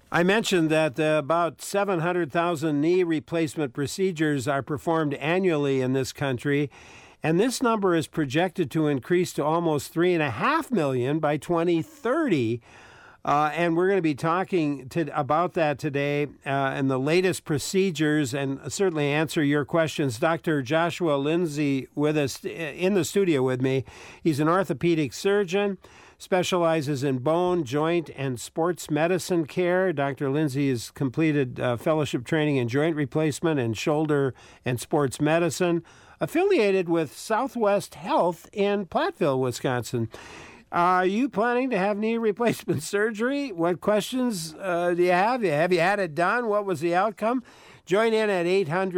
I mentioned that about 700,000 knee replacement procedures are performed annually in this country, and this number is projected to increase to almost 3.5 million by 2030. And we're going to be talking about that today and the latest procedures, and certainly answer your questions. Dr. Joshua Lindsay with us in the studio with me. He's an orthopedic surgeon, specializes in bone, joint, and sports medicine care. Dr. Lindsay has completed fellowship training in joint replacement and shoulder and sports medicine, affiliated with Southwest Health in Platteville, Wisconsin. Are you planning to have knee replacement surgery? What questions do you have? Have you had it done? What was the outcome? Join in at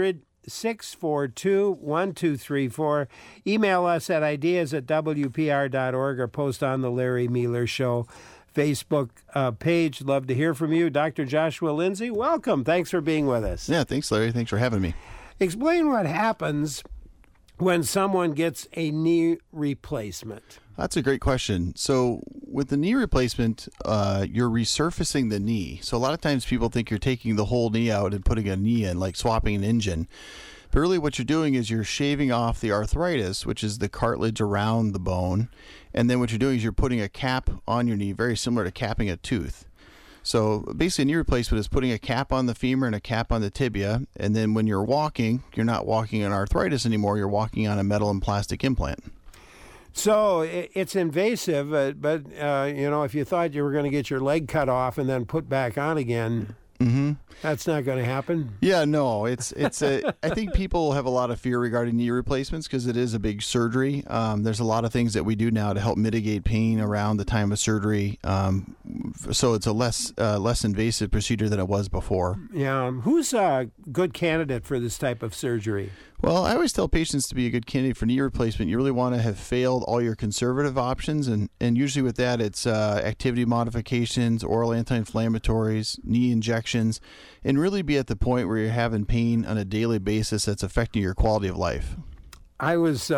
800-642-1234. Email us at ideas@wpr.org or post on the Larry Meeler Show Facebook page. Love to hear from you. Dr. Joshua Lindsay, welcome. Thanks for being with us. Yeah, thanks, Larry. Thanks for having me. Explain what happens when someone gets a knee replacement. That's a great question. So with the knee replacement, you're resurfacing the knee. So a lot of times people think you're taking the whole knee out and putting a knee in, like swapping an engine. But really what you're doing is you're shaving off the arthritis, which is the cartilage around the bone. And then what you're doing is you're putting a cap on your knee, very similar to capping a tooth. So basically a knee replacement is putting a cap on the femur and a cap on the tibia. And then when you're walking, you're not walking on arthritis anymore. You're walking on a metal and plastic implant. So it's invasive, but if you thought you were going to get your leg cut off and then put back on again, that's not going to happen. Yeah, no, I think people have a lot of fear regarding knee replacements because it is a big surgery. There's a lot of things that we do now to help mitigate pain around the time of surgery. So it's a less invasive procedure than it was before. Yeah. Who's a good candidate for this type of surgery? Well, I always tell patients to be a good candidate for knee replacement, you really want to have failed all your conservative options. And usually with that, it's activity modifications, oral anti-inflammatories, knee injections, and really be at the point where you're having pain on a daily basis that's affecting your quality of life. There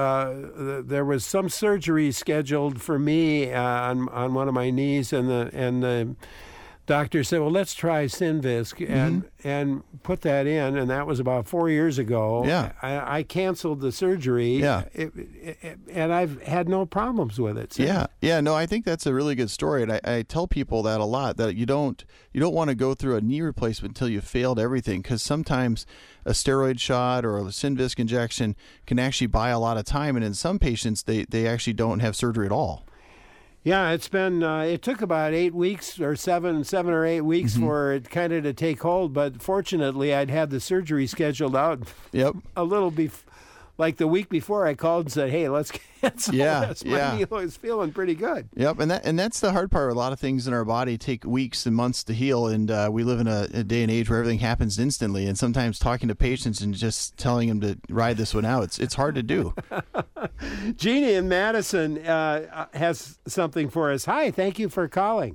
was some surgery scheduled for me on one of my knees, and the doctor said, well, let's try Synvisc and put that in, and that was about 4 years ago. Yeah. I canceled the surgery. Yeah. And I've had no problems with it since. Yeah. No, I think that's a really good story, and I tell people that a lot, that you don't want to go through a knee replacement until you've failed everything, because sometimes a steroid shot or a Synvisc injection can actually buy a lot of time, and in some patients, they actually don't have surgery at all. Yeah, it's been. It took about 8 weeks or seven or 8 weeks for it kind of to take hold. But fortunately, I'd had the surgery scheduled out. Yep. A little like the week before, I called and said, "Hey, let's cancel this." My knee was feeling pretty good. Yep, and that's the hard part. A lot of things in our body take weeks and months to heal, and we live in a day and age where everything happens instantly. And sometimes talking to patients and just telling them to ride this one out, it's hard to do. Jeannie in Madison has something for us. Hi, thank you for calling.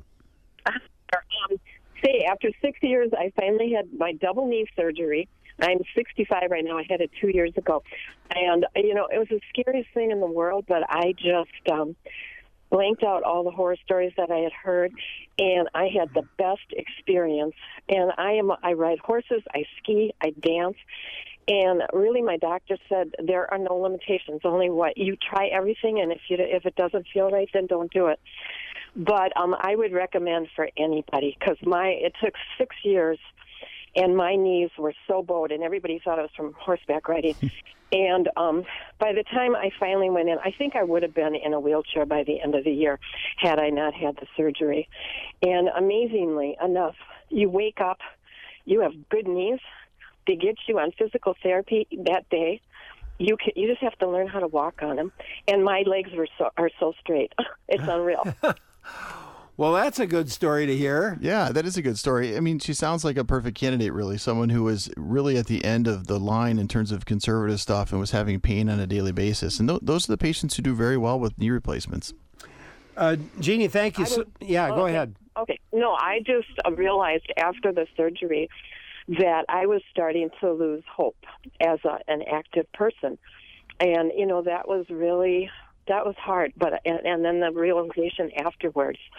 After 6 years, I finally had my double knee surgery. I'm 65 right now. I had it 2 years ago. And, it was the scariest thing in the world, but I just blanked out all the horror stories that I had heard, and I had the best experience. And I ride horses, I ski, I dance. And really, my doctor said there are no limitations, only what you try everything, and if it doesn't feel right, then don't do it. But I would recommend for anybody, because it took 6 years, and my knees were so bowed, and everybody thought I was from horseback riding. And by the time I finally went in, I think I would have been in a wheelchair by the end of the year had I not had the surgery. And amazingly enough, you wake up, you have good knees. They get you on physical therapy that day. You just have to learn how to walk on them. And my legs are so straight. It's unreal. Well, that's a good story to hear. Yeah, that is a good story. I mean, she sounds like a perfect candidate, really. Someone who was really at the end of the line in terms of conservative stuff and was having pain on a daily basis. And those are the patients who do very well with knee replacements. Jeannie, thank you. Go ahead. Okay. No, I just realized after the surgery that I was starting to lose hope as an active person. And, that was hard. But and then the realization afterwards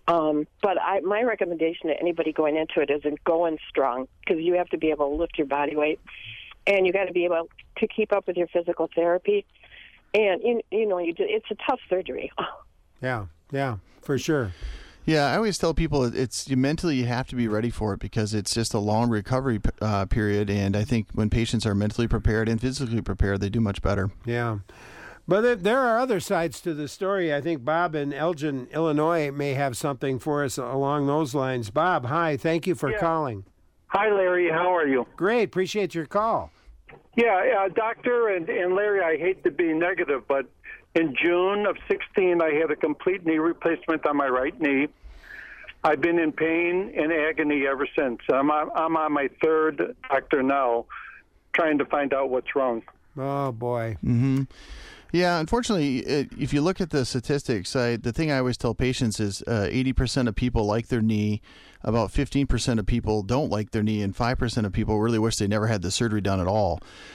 But my recommendation to anybody going into it is go in strong, because you have to be able to lift your body weight, and you got to be able to keep up with your physical therapy. And, it's a tough surgery. Yeah, for sure. Yeah, I always tell people mentally you have to be ready for it, because it's just a long recovery period. And I think when patients are mentally prepared and physically prepared, they do much better. Yeah. But there are other sides to the story. I think Bob in Elgin, Illinois, may have something for us along those lines. Bob, hi. Thank you for calling. Hi, Larry. How are you? Great. Appreciate your call. Yeah, Doctor and Larry, I hate to be negative, but in June of 16, I had a complete knee replacement on my right knee. I've been in pain and agony ever since. I'm on my third doctor now, trying to find out what's wrong. Oh, boy. Mm-hmm. Yeah, unfortunately, if you look at the statistics, the thing I always tell patients is 80% of people like their knee, about 15% of people don't like their knee, and 5% of people really wish they never had the surgery done at all.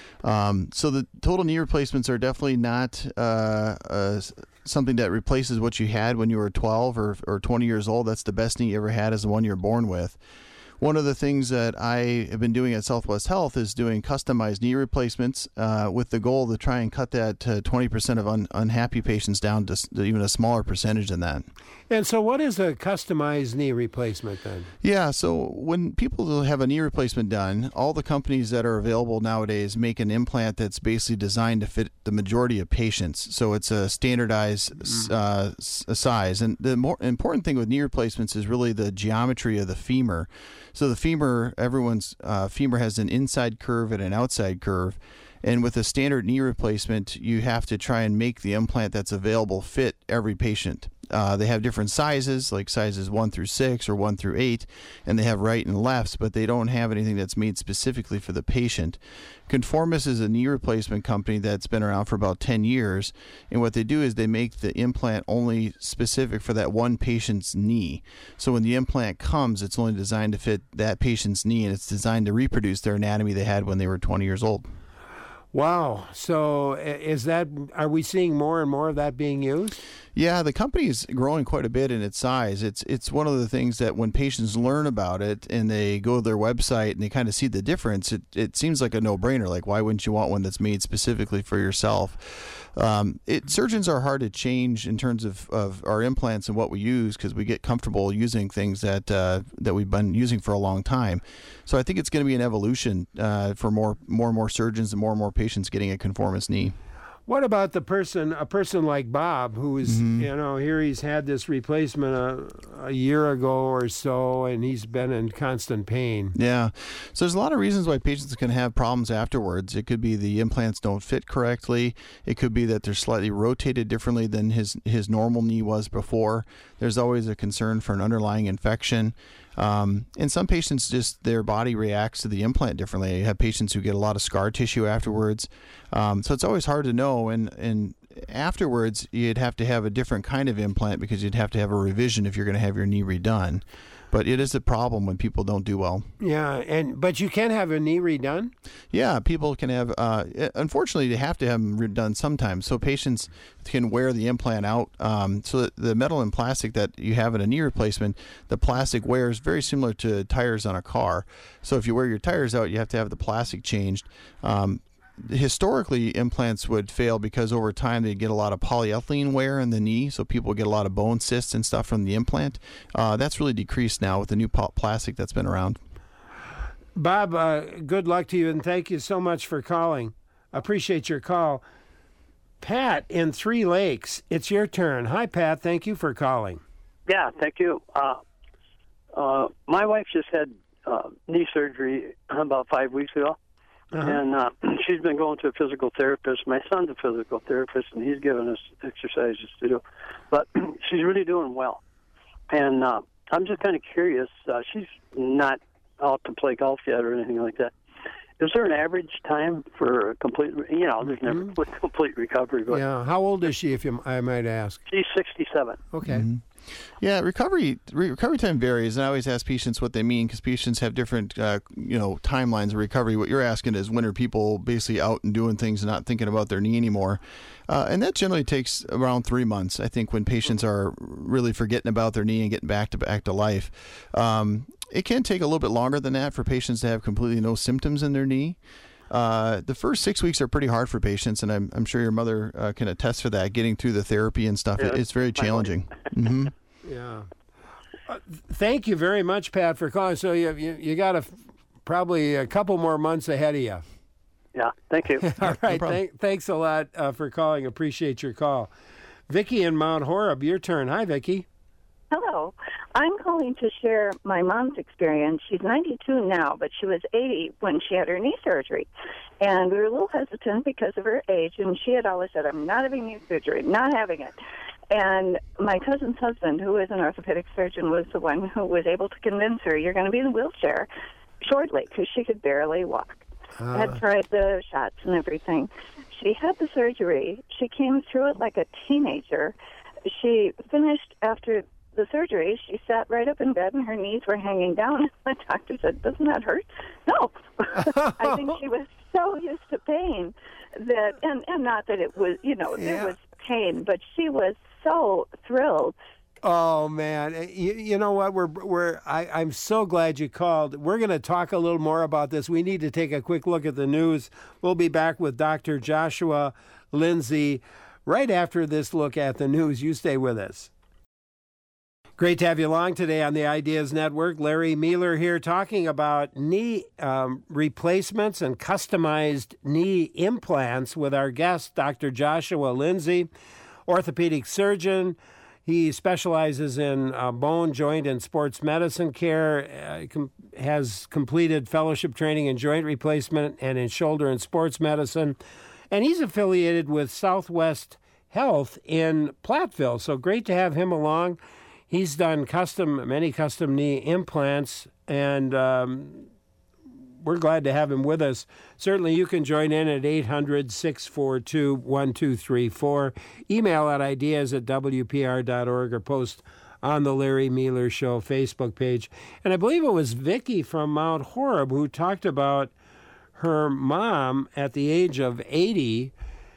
So the total knee replacements are definitely not something that replaces what you had when you were 12 or 20 years old. That's the best knee you ever had, is the one you're born with. One of the things that I have been doing at Southwest Health is doing customized knee replacements with the goal to try and cut that 20% of unhappy patients down to even a smaller percentage than that. And so what is a customized knee replacement then? Yeah, so when people have a knee replacement done, all the companies that are available nowadays make an implant that's basically designed to fit the majority of patients. So it's a standardized size. And the more important thing with knee replacements is really the geometry of the femur. So the femur, everyone's femur has an inside curve and an outside curve. And with a standard knee replacement, you have to try and make the implant that's available fit every patient. They have different sizes, like sizes 1 through 6 or 1 through 8, and they have right and lefts, but they don't have anything that's made specifically for the patient. Conformis is a knee replacement company that's been around for about 10 years, and what they do is they make the implant only specific for that one patient's knee. So when the implant comes, it's only designed to fit that patient's knee, and it's designed to reproduce their anatomy they had when they were 20 years old. Wow. So are we seeing more and more of that being used? Yeah, the company is growing quite a bit in its size. It's one of the things that when patients learn about it and they go to their website and they kind of see the difference, it seems like a no-brainer. Like, why wouldn't you want one that's made specifically for yourself? Surgeons are hard to change in terms of our implants and what we use, because we get comfortable using things that we've been using for a long time. So I think it's going to be an evolution for more and more surgeons and more patients getting a Conformis knee. What about a person like Bob, who is, here he's had this replacement a year ago or so, and he's been in constant pain? Yeah. So there's a lot of reasons why patients can have problems afterwards. It could be the implants don't fit correctly. It could be that they're slightly rotated differently than his normal knee was before. There's always a concern for an underlying infection. And some patients, just their body reacts to the implant differently. You have patients who get a lot of scar tissue afterwards. So it's always hard to know. And afterwards, you'd have to have a different kind of implant, because you'd have to have a revision if you're going to have your knee redone. But it is a problem when people don't do well. Yeah, but you can have a knee redone? Yeah, people can have, unfortunately, they have to have them redone sometimes. So patients can wear the implant out. So that the metal and plastic that you have in a knee replacement, the plastic wears very similar to tires on a car. So if you wear your tires out, you have to have the plastic changed. Historically, implants would fail because over time they get a lot of polyethylene wear in the knee, so people get a lot of bone cysts and stuff from the implant. That's really decreased now with the new plastic that's been around. Bob, good luck to you, and thank you so much for calling. Appreciate your call. Pat in Three Lakes, it's your turn. Hi, Pat. Thank you for calling. Yeah, thank you. My wife just had knee surgery about 5 weeks ago. Uh-huh. And she's been going to a physical therapist. My son's a physical therapist, and he's given us exercises to do. But she's really doing well. And I'm just kind of curious. She's not out to play golf yet or anything like that. Is there an average time for a complete, there's never complete recovery. But yeah. How old is she, if I might ask? She's 67. Okay. Mm-hmm. Yeah, recovery time varies, and I always ask patients what they mean because patients have different, timelines of recovery. What you're asking is when are people basically out and doing things and not thinking about their knee anymore, and that generally takes around 3 months. I think when patients are really forgetting about their knee and getting back to life. It can take a little bit longer than that for patients to have completely no symptoms in their knee. The first 6 weeks are pretty hard for patients, and I'm sure your mother can attest for that. Getting through the therapy and stuff, it's very challenging. Mm-hmm. Yeah. Thank you very much, Pat, for calling. So you got probably a couple more months ahead of you. Yeah, thank you. All right, No thanks a lot for calling. Appreciate your call. Vicki in Mount Horeb, your turn. Hi, Vicki. Hello. I'm calling to share my mom's experience. She's 92 now, but she was 80 when she had her knee surgery. And we were a little hesitant because of her age, and she had always said, I'm not having knee surgery, not having it. And my cousin's husband, who is an orthopedic surgeon, was the one who was able to convince her, you're going to be in a wheelchair shortly, because she could barely walk. I had tried the shots and everything. She had the surgery. She came through it like a teenager. She finished after the surgery. She sat right up in bed, and her knees were hanging down. The doctor said, doesn't that hurt? No. I think she was so used to pain that, and not that it was, there was pain, but she was so thrilled. Oh man, you know what? I'm so glad you called. We're going to talk a little more about this. We need to take a quick look at the news. We'll be back with Dr. Joshua Lindsay right after this look at the news. You stay with us. Great to have you along today on the Ideas Network. Larry Mueller here talking about knee replacements and customized knee implants with our guest, Dr. Joshua Lindsay, orthopedic surgeon. He specializes in bone, joint, and sports medicine care, has completed fellowship training in joint replacement and in shoulder and sports medicine, and he's affiliated with Southwest Health in Platteville. So great to have him along. He's done many custom knee implants, and we're glad to have him with us. Certainly, you can join in at 800-642-1234. Email at ideas@wpr.org or post on the Larry Mueller Show Facebook page. And I believe it was Vicki from Mount Horeb who talked about her mom at the age of 80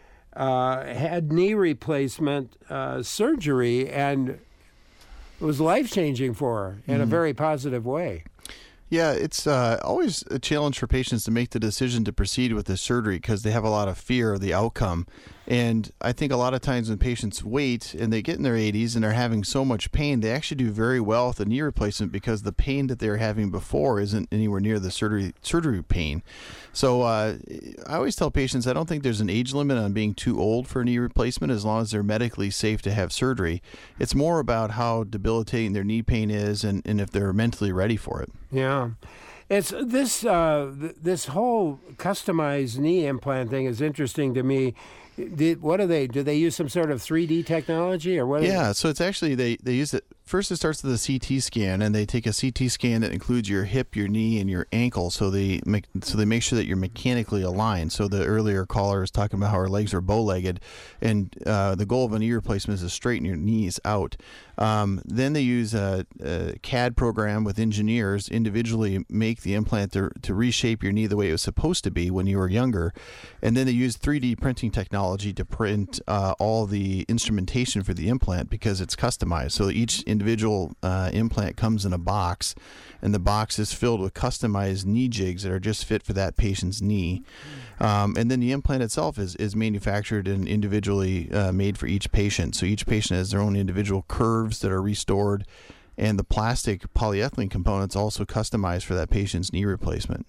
had knee replacement surgery, and it was life-changing for her in a very positive way. Yeah, it's always a challenge for patients to make the decision to proceed with this surgery because they have a lot of fear of the outcome. And I think a lot of times when patients wait and they get in their 80s and they're having so much pain, they actually do very well with the knee replacement because the pain that they were having before isn't anywhere near the surgery pain. So I always tell patients I don't think there's an age limit on being too old for a knee replacement as long as they're medically safe to have surgery. It's more about how debilitating their knee pain is and if they're mentally ready for it. Yeah. It's this whole customized knee implant thing is interesting to me. What do they do? They use some sort of 3D technology, or what? Yeah, so it's actually they use it. First, it starts with a CT scan, and they take a CT scan that includes your hip, your knee, and your ankle. So they make sure that you're mechanically aligned. So the earlier caller was talking about how her legs are bow-legged, and the goal of a knee replacement is to straighten your knees out. Then they use a CAD program with engineers individually make the implant to reshape your knee the way it was supposed to be when you were younger, and then they use 3D printing technology to print all the instrumentation for the implant because it's customized. So each individual implant comes in a box, and the box is filled with customized knee jigs that are just fit for that patient's knee. And then the implant itself is manufactured and individually made for each patient. So each patient has their own individual curves that are restored, and the plastic polyethylene components also customized for that patient's knee replacement.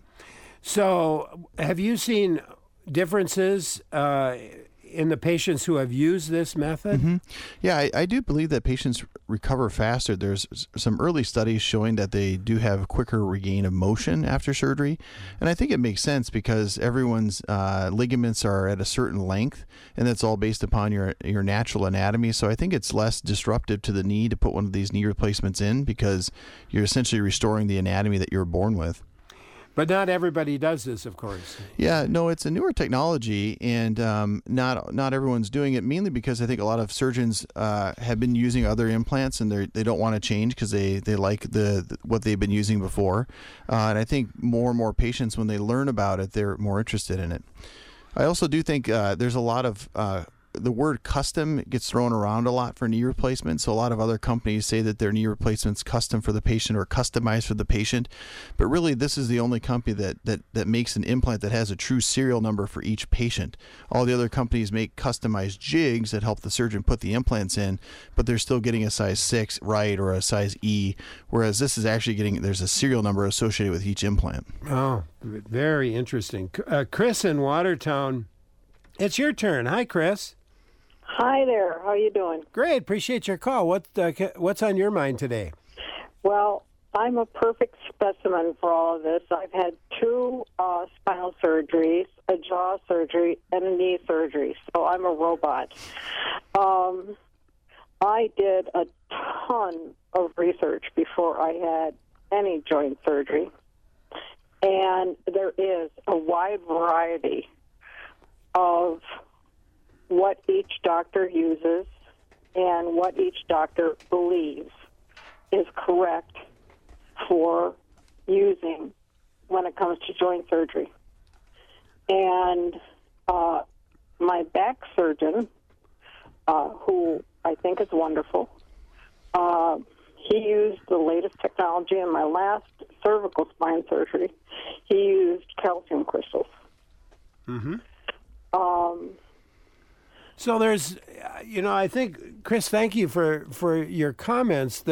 So have you seen differences in the patients who have used this method? Mm-hmm. Yeah, I do believe that patients recover faster. There's some early studies showing that they do have a quicker regain of motion after surgery. And I think it makes sense because everyone's ligaments are at a certain length, and that's all based upon your natural anatomy. So I think it's less disruptive to the knee to put one of these knee replacements in because you're essentially restoring the anatomy that you were born with. But not everybody does this, of course. Yeah, no, it's a newer technology, and not everyone's doing it, mainly because I think a lot of surgeons have been using other implants, and they don't want to change because they like what they've been using before. And I think more and more patients, when they learn about it, they're more interested in it. I also do think there's a lot of the word custom gets thrown around a lot for knee replacement. So a lot of other companies say that their knee replacement's custom for the patient or customized for the patient. But really, this is the only company that makes an implant that has a true serial number for each patient. All the other companies make customized jigs that help the surgeon put the implants in, but they're still getting a size 6 right or a size E, whereas this is actually there's a serial number associated with each implant. Oh, very interesting. Chris in Watertown, it's your turn. Hi, Chris. Hi there. How are you doing? Great. Appreciate your call. What's on your mind today? Well, I'm a perfect specimen for all of this. I've had 2 spinal surgeries, a jaw surgery, and a knee surgery, so I'm a robot. I did a ton of research before I had any joint surgery, and there is a wide variety of what each doctor uses and what each doctor believes is correct for using when it comes to joint surgery. And my back surgeon, who I think is wonderful, he used the latest technology. In my last cervical spine surgery, he used calcium crystals. Mm-hmm. So there's, I think, Chris, thank you for your comments.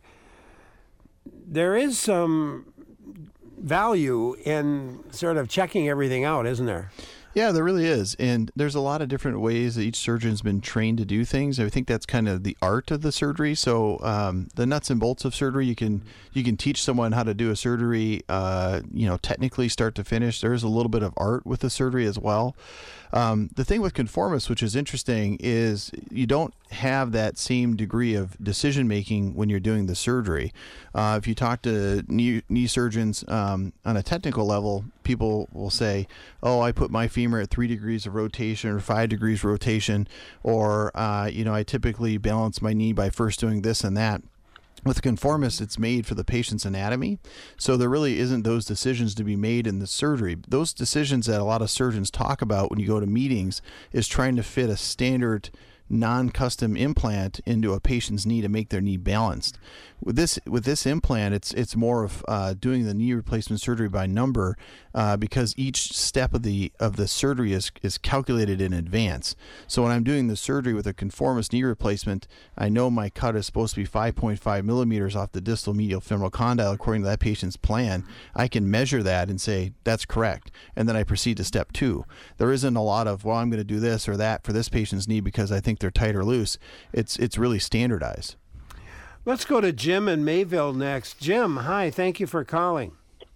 There is some value in sort of checking everything out, isn't there? Yeah, there really is. And there's a lot of different ways that each surgeon's been trained to do things. I think that's kind of the art of the surgery. So the nuts and bolts of surgery, you can teach someone how to do a surgery, technically start to finish. There's a little bit of art with the surgery as well. The thing with Conformis, which is interesting, is you don't have that same degree of decision making when you're doing the surgery. If you talk to knee surgeons on a technical level, people will say, "Oh, I put my femur at 3 degrees of rotation or 5 degrees rotation," or I typically balance my knee by first doing this and that. With Conformis, it's made for the patient's anatomy, so there really isn't those decisions to be made in the surgery. Those decisions that a lot of surgeons talk about when you go to meetings is trying to fit a standard non-custom implant into a patient's knee to make their knee balanced. With this implant, it's more of doing the knee replacement surgery by number because each step of the surgery is calculated in advance. So when I'm doing the surgery with a Conformis knee replacement, I know my cut is supposed to be 5.5 millimeters off the distal medial femoral condyle according to that patient's plan. I can measure that and say that's correct, and then I proceed to step 2. There isn't a lot of, well, I'm going to do this or that for this patient's knee because I think they're tight or loose. It's really standardized. Let's go to Jim in Mayville next. Jim, hi. Thank you for calling.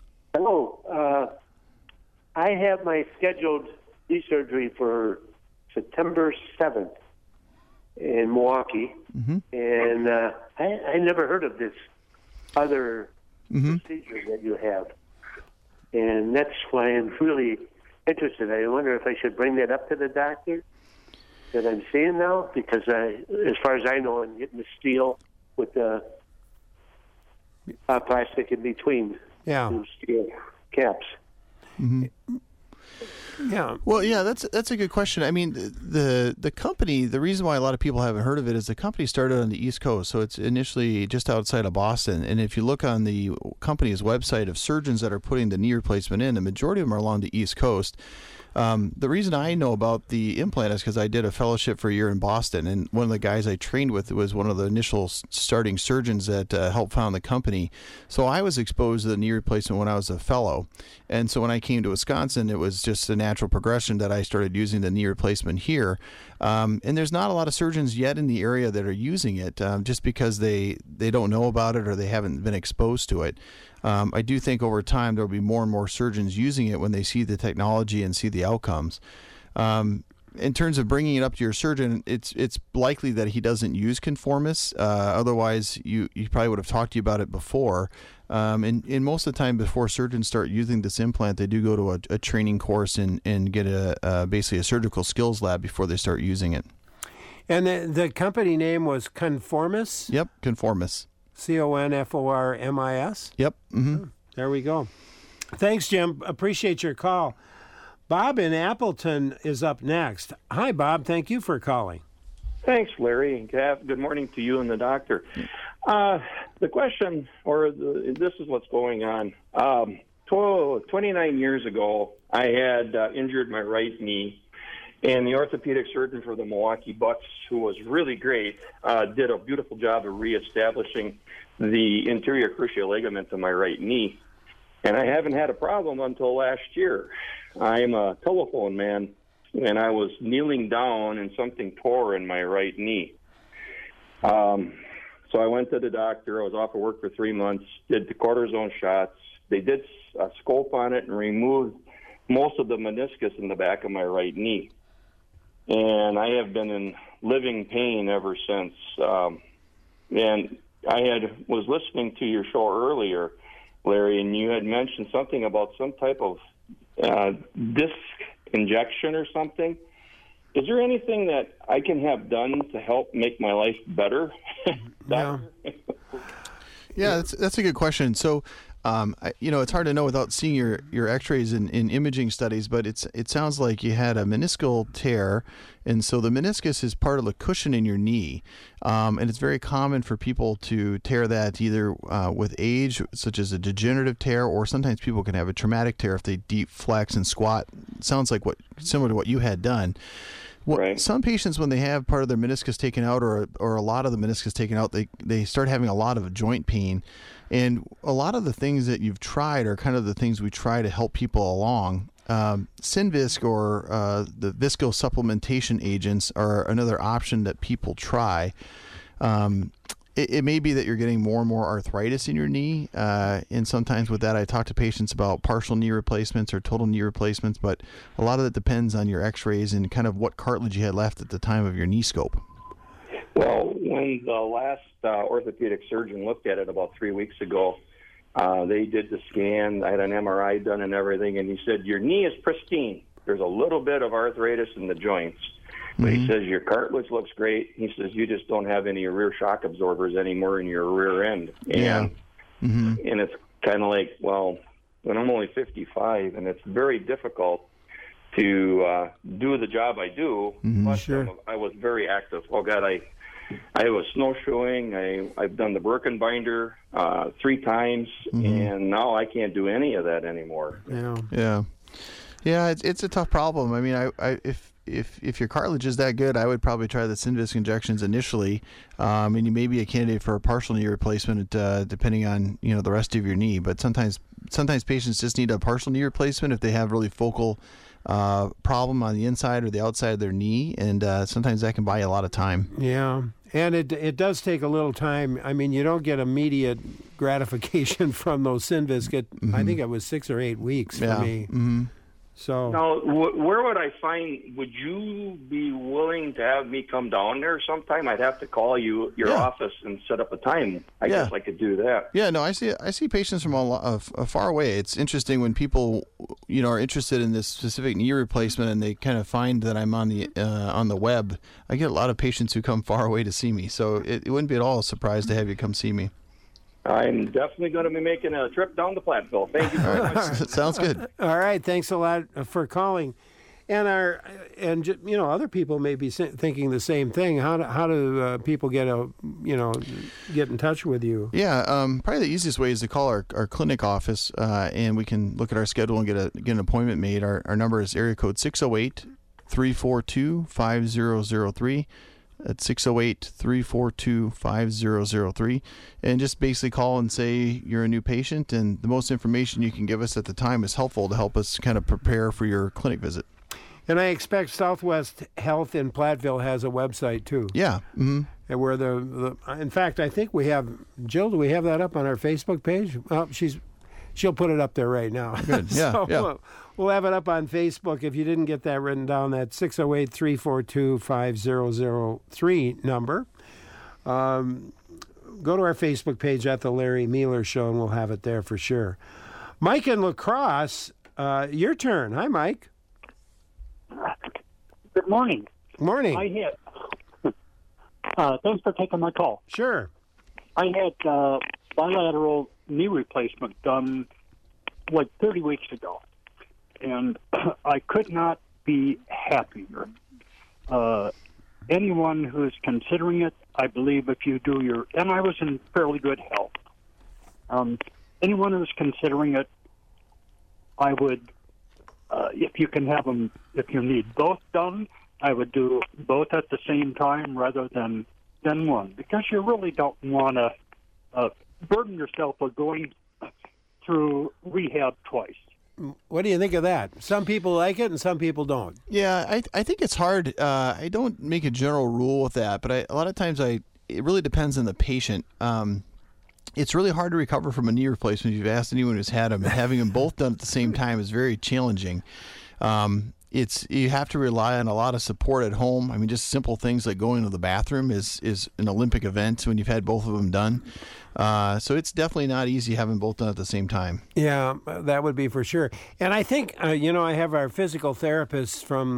Hello. I have my scheduled knee surgery for September 7th in Milwaukee, and I never heard of this other procedure that you have, and that's why I'm really interested. I wonder if I should bring that up to the doctor that I'm seeing now, because as far as I know, I'm getting the steel with the plastic in between the steel caps. Mm-hmm. Yeah. Well, yeah, that's a good question. I mean, the company, the reason why a lot of people haven't heard of it is the company started on the East Coast, so it's initially just outside of Boston. And if you look on the company's website of surgeons that are putting the knee replacement in, the majority of them are along the East Coast. The reason I know about the implant is because I did a fellowship for a year in Boston, and one of the guys I trained with was one of the initial starting surgeons that helped found the company. So I was exposed to the knee replacement when I was a fellow, and so when I came to Wisconsin, it was just a natural progression that I started using the knee replacement here. And there's not a lot of surgeons yet in the area that are using it, just because they don't know about it or they haven't been exposed to it. I do think over time there will be more and more surgeons using it when they see the technology and see the outcomes. in terms of bringing it up to your surgeon, it's likely that he doesn't use Conformis. Otherwise, you probably would have talked to you about it before. And most of the time, before surgeons start using this implant, they do go to a training course and get basically a surgical skills lab before they start using it. And the company name was Conformis? Yep, Conformis. Conformis? Yep. Mm-hmm. There we go. Thanks, Jim. Appreciate your call. Bob in Appleton is up next. Hi, Bob. Thank you for calling. Thanks, Larry and Kath. Good morning to you and the doctor. The question, this is what's going on. 29 years ago, I had injured my right knee, and the orthopedic surgeon for the Milwaukee Bucks, who was really great, did a beautiful job of reestablishing the anterior cruciate ligament in my right knee. And I haven't had a problem until last year. I'm a telephone man, and I was kneeling down, and something tore in my right knee. So I went to the doctor. I was off of work for 3 months, did the cortisone shots. They did a scope on it and removed most of the meniscus in the back of my right knee. And I have been in living pain ever since. And I was listening to your show earlier, Larry, and you had mentioned something about some type of disc injection or something. Is there anything that I can have done to help make my life better? Yeah. Yeah, that's a good question. So, it's hard to know without seeing your X-rays in imaging studies, but it sounds like you had a meniscal tear, and so the meniscus is part of the cushion in your knee, and it's very common for people to tear that either with age, such as a degenerative tear, or sometimes people can have a traumatic tear if they deep flex and squat. It sounds like similar to what you had done. Right. Some patients, when they have part of their meniscus taken out or a lot of the meniscus taken out, they start having a lot of joint pain. And a lot of the things that you've tried are kind of the things we try to help people along. Synvisc or the viscosupplementation agents are another option that people try. It may be that you're getting more and more arthritis in your knee, and sometimes with that I talk to patients about partial knee replacements or total knee replacements, but a lot of it depends on your x-rays and kind of what cartilage you had left at the time of your knee scope. Well, when the last orthopedic surgeon looked at it about 3 weeks ago, they did the scan, I had an MRI done and everything, and he said, your knee is pristine. There's a little bit of arthritis in the joints. But he says, your cartilage looks great. He says, you just don't have any rear shock absorbers anymore in your rear end. And, and it's kind of like, well, when I'm only 55, and it's very difficult to do the job I do. But Sure. I was very active. Oh, God, I was snowshoeing. I've done the Birkenbinder 3 times, and now I can't do any of that anymore. Yeah. Yeah, it's a tough problem. I mean, if your cartilage is that good, I would probably try the Synvisc injections initially, and you may be a candidate for a partial knee replacement depending on the rest of your knee. But sometimes patients just need a partial knee replacement if they have really focal problem on the inside or the outside of their knee, and sometimes that can buy you a lot of time. Yeah. And it does take a little time. I mean, you don't get immediate gratification from those Synvisc. I think it was 6 or 8 weeks for me. Mm-hmm. So now, where would I find? Would you be willing to have me come down there sometime? I'd have to call your office and set up a time. I guess I could do that. Yeah, no, I see patients from far away. It's interesting when people are interested in this specific knee replacement and they kind of find that I'm on the web. I get a lot of patients who come far away to see me, so it wouldn't be at all a surprise to have you come see me. I'm definitely going to be making a trip down to Platteville. Thank you very much. Sounds good. All right, thanks a lot for calling. And other people may be thinking the same thing. How do people get in touch with you? Yeah, probably the easiest way is to call our clinic office, and we can look at our schedule and get an appointment made. Our number is area code 608-342-5003. At 608-342-5003, and just basically call and say you're a new patient, and the most information you can give us at the time is helpful to help us kind of prepare for your clinic visit. And I expect Southwest Health in Platteville has a website too. Yeah. Mm-hmm. And where in fact, I think we have, Jill, do we have that up on our Facebook page? Well, she's She'll put it up there right now. Good. Yeah, So yeah. we'll have it up on Facebook. If you didn't get that written down, that 608-342-5003 number. Go to our Facebook page at The Larry Mueller Show, and we'll have it there for sure. Mike in La Crosse, your turn. Hi, Mike. Good morning. Morning. I had. Thanks for taking my call. Sure. I had bilateral knee replacement done like 30 weeks ago, and I could not be happier. Anyone who's considering it, I believe if you do your, and I was in fairly good health. Anyone who's considering it, I would, if you can have them, if you need both done, I would do both at the same time rather than one, because you really don't want to burden yourself with going through rehab twice. What do you think of that? Some people like it and some people don't. Yeah, I think it's hard. I don't make a general rule with that, but a lot of times it really depends on the patient. It's really hard to recover from a knee replacement. If you've asked anyone who's had them, and having them both done at the same time is very challenging. You have to rely on a lot of support at home. I mean, just simple things like going to the bathroom is an Olympic event when you've had both of them done. So it's definitely not easy having both done at the same time. Yeah, that would be for sure. And I think, I have our physical therapist from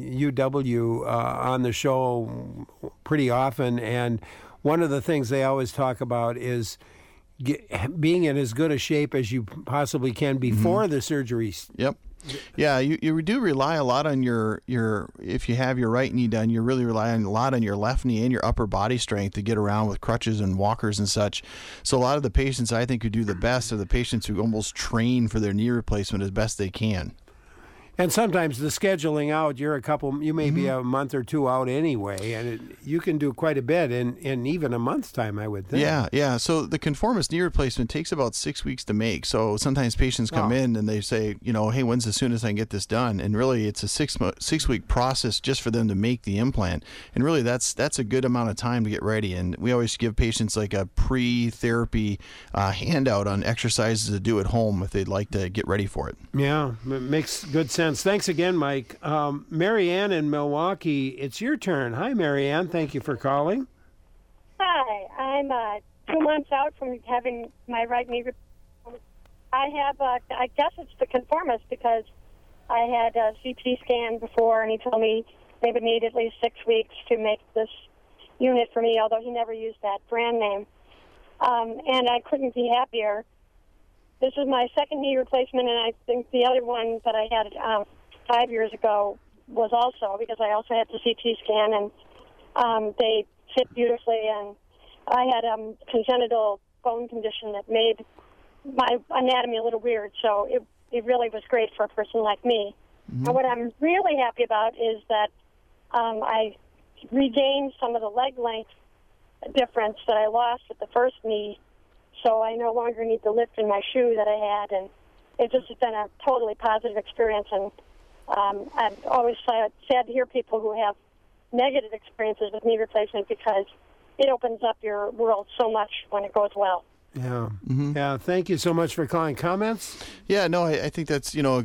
UW on the show pretty often. And one of the things they always talk about is being in as good a shape as you possibly can before the surgery. Yep. Yeah, you do rely a lot on your if you have your right knee done, you really rely a lot on your left knee and your upper body strength to get around with crutches and walkers and such. So a lot of the patients I think who do the best are the patients who almost train for their knee replacement as best they can. And sometimes the scheduling out, you may be a month or two out anyway, and you can do quite a bit in even a month's time, I would think. Yeah. So the conformist knee replacement takes about 6 weeks to make. So sometimes patients come in and they say, hey, when's the soonest I can get this done? And really, it's a 6 week process just for them to make the implant. And really, that's a good amount of time to get ready. And we always give patients like a pre-therapy handout on exercises to do at home if they'd like to get ready for it. Yeah, it makes good sense. Thanks again, Mike. Mary Ann in Milwaukee, it's your turn. Hi, Mary Ann. Thank you for calling. Hi. I'm 2 months out from having my right knee. I have, I guess it's the conformist because I had a CT scan before, and he told me they would need at least 6 weeks to make this unit for me, although he never used that brand name. And I couldn't be happier. This is my second knee replacement, and I think the other one that I had 5 years ago was also, because I also had the CT scan, and they fit beautifully. And I had a congenital bone condition that made my anatomy a little weird, so it really was great for a person like me. Mm-hmm. And what I'm really happy about is that I regained some of the leg length difference that I lost with the first knee. So I no longer need the lift in my shoe that I had, and it just has been a totally positive experience. And I'm always sad to hear people who have negative experiences with knee replacement because it opens up your world so much when it goes well. Yeah, yeah. Thank you so much for calling. Comments? Yeah, no, I think that's a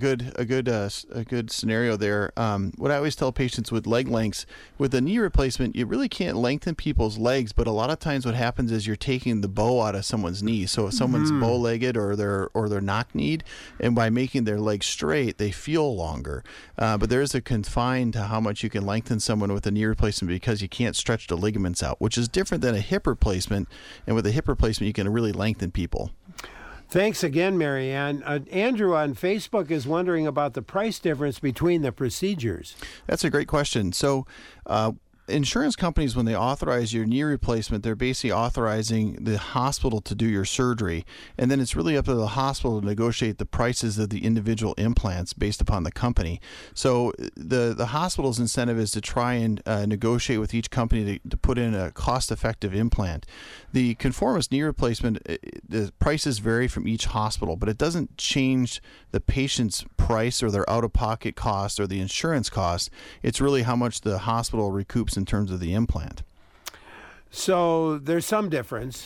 good scenario there. What I always tell patients with leg lengths, with a knee replacement, you really can't lengthen people's legs, but a lot of times what happens is you're taking the bow out of someone's knee. So if someone's bow-legged or they're knock-kneed, and by making their legs straight, they feel longer. But there is a confine to how much you can lengthen someone with a knee replacement because you can't stretch the ligaments out, which is different than a hip replacement. And with a hip replacement, you can really lengthen people. Thanks again, Mary Ann. Andrew on Facebook is wondering about the price difference between the procedures. That's a great question. So insurance companies, when they authorize your knee replacement, they're basically authorizing the hospital to do your surgery. And then it's really up to the hospital to negotiate the prices of the individual implants based upon the company. So the hospital's incentive is to try and negotiate with each company to put in a cost-effective implant. The conformist knee replacement, the prices vary from each hospital, but it doesn't change the patient's price or their out-of-pocket cost or the insurance cost. It's really how much the hospital recoups in terms of the implant. So there's some difference. Yep.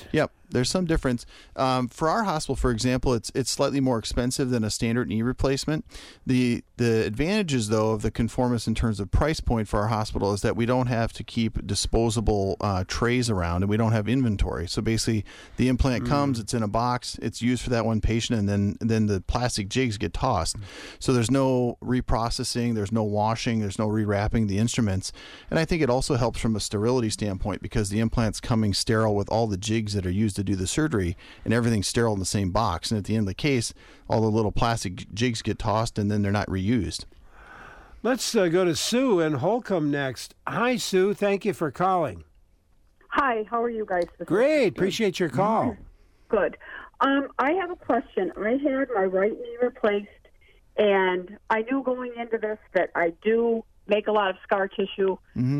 There's some difference. For our hospital, for example, it's slightly more expensive than a standard knee replacement. The advantages, though, of the Conformis in terms of price point for our hospital is that we don't have to keep disposable trays around, and we don't have inventory. So basically, the implant comes, it's in a box, it's used for that one patient, and then the plastic jigs get tossed. So there's no reprocessing, there's no washing, there's no rewrapping the instruments. And I think it also helps from a sterility standpoint because the implant's coming sterile with all the jigs that are used to do the surgery, and everything's sterile in the same box. And at the end of the case, all the little plastic jigs get tossed, and then they're not reused. Let's go to Sue in Holcomb next. Hi, Sue. Thank you for calling. Hi, how are you guys? Great. Appreciate your call. Good. I have a question. I had my right knee replaced, and I knew going into this that I do make a lot of scar tissue.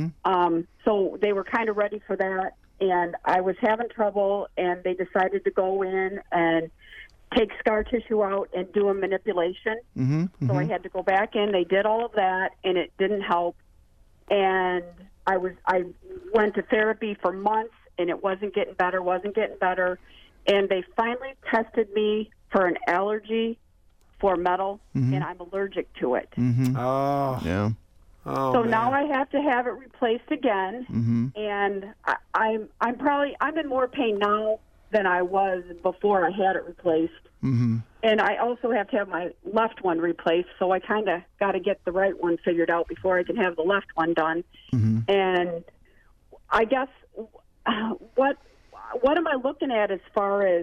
So they were kind of ready for that, and I was having trouble, and they decided to go in and take scar tissue out and do a manipulation. So I had to go back in. They did all of that, and it didn't help. And I went to therapy for months, and it wasn't getting better. And they finally tested me for an allergy for metal, and I'm allergic to it. Oh, yeah. Oh, so man. now I have to have it replaced again, and I'm in more pain now than I was before I had it replaced. And I also have to have my left one replaced, so I kind of got to get the right one figured out before I can have the left one done. And I guess what am I looking at as far as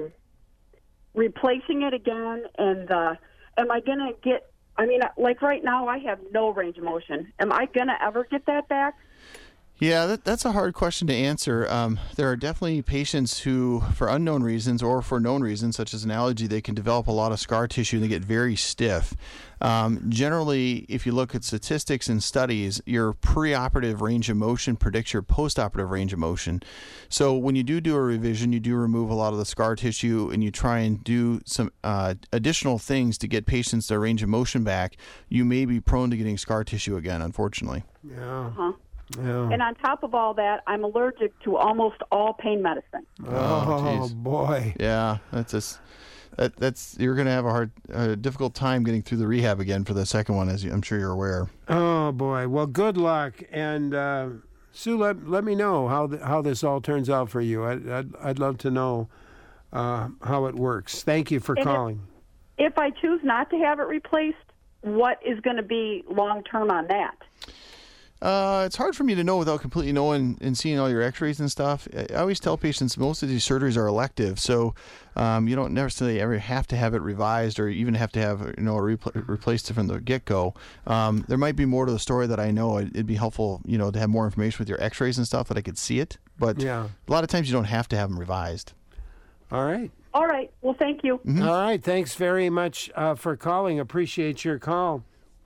replacing it again? And am I going to get? I mean, like right now, I have no range of motion. Am I going to ever get that back? Yeah, that's a hard question to answer. There are definitely patients who, for unknown reasons or for known reasons, such as an allergy, they can develop a lot of scar tissue and they get very stiff. Generally, if you look at statistics and studies, your preoperative range of motion predicts your postoperative range of motion. So when you do a revision, you do remove a lot of the scar tissue and you try and do some additional things to get patients their range of motion back, you may be prone to getting scar tissue again, unfortunately. Yeah. And on top of all that, I'm allergic to almost all pain medicine. Oh boy. Yeah, that's you're going to have a difficult time getting through the rehab again for the second one, as I'm sure you're aware. Oh boy. Well, good luck, and Sue, let me know how this all turns out for you. I'd love to know how it works. Thank you for calling. If I choose not to have it replaced, what is going to be long term on that? It's hard for me to know without completely knowing and seeing all your x-rays and stuff. I always tell patients most of these surgeries are elective, so you don't necessarily ever have to have it revised or even have to have replaced from the get-go. There might be more to the story that I know. It'd be helpful, to have more information with your x-rays and stuff that I could see it. But a lot of times you don't have to have them revised. All right. All right. Well, thank you. All right. Thanks very much for calling. Appreciate your call.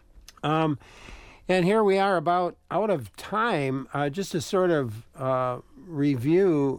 And here we are about out of time. Just to sort of review,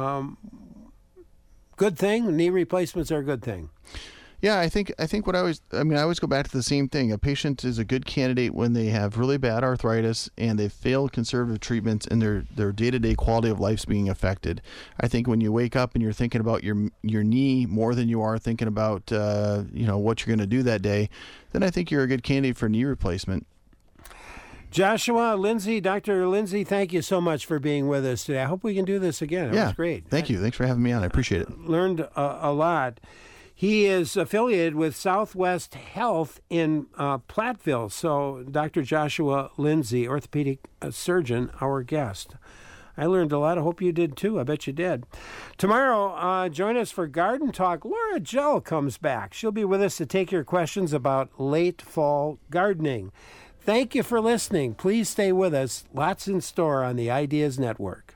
good thing, knee replacements are a good thing. Yeah, I think I always go back to the same thing. A patient is a good candidate when they have really bad arthritis and they've failed conservative treatments and their day-to-day quality of life's being affected. I think when you wake up and you're thinking about your knee more than you are thinking about what you're going to do that day, then I think you're a good candidate for knee replacement. Joshua, Lindsay, Dr. Lindsay, thank you so much for being with us today. I hope we can do this again. It was great. Thank you. Thanks for having me on. I appreciate it. Learned a lot. He is affiliated with Southwest Health in Platteville. So Dr. Joshua Lindsay, orthopedic surgeon, our guest. I learned a lot. I hope you did too. I bet you did. Tomorrow, join us for Garden Talk. Laura Jell comes back. She'll be with us to take your questions about late fall gardening. Thank you for listening. Please stay with us. Lots in store on the Ideas Network.